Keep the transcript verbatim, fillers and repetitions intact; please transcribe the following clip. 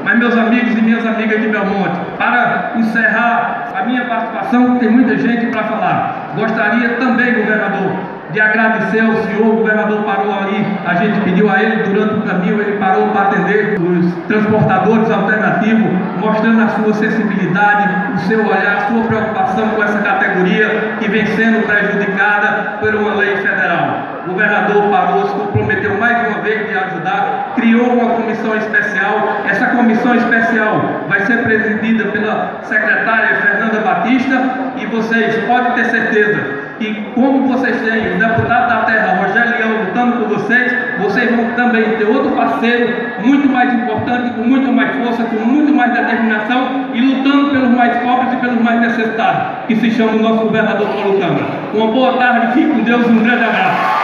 Mas, meus amigos e minhas amigas de Belmonte, para encerrar a minha participação, tem muita gente para falar. Gostaria também, governador, de agradecer ao senhor. O governador parou ali, a gente pediu a ele durante o caminho, ele parou para atender os transportadores alternativos, mostrando a sua sensibilidade, o seu olhar, a sua preocupação com essa categoria que vem sendo prejudicada por uma lei federal. O governador parou, se comprometeu mais uma vez de ajudar, criou uma comissão especial. Essa comissão especial vai ser presidida pela secretária Fernanda Batista, e vocês podem ter certeza que, como vocês têm o deputado da terra, Rogério Leão, lutando por vocês, vocês vão também ter outro parceiro muito mais importante, com muito mais força, com muito mais determinação e lutando pelos mais pobres e pelos mais necessitados, que se chama o nosso governador Paulo Câmara. Uma boa tarde, fique com Deus e um grande abraço.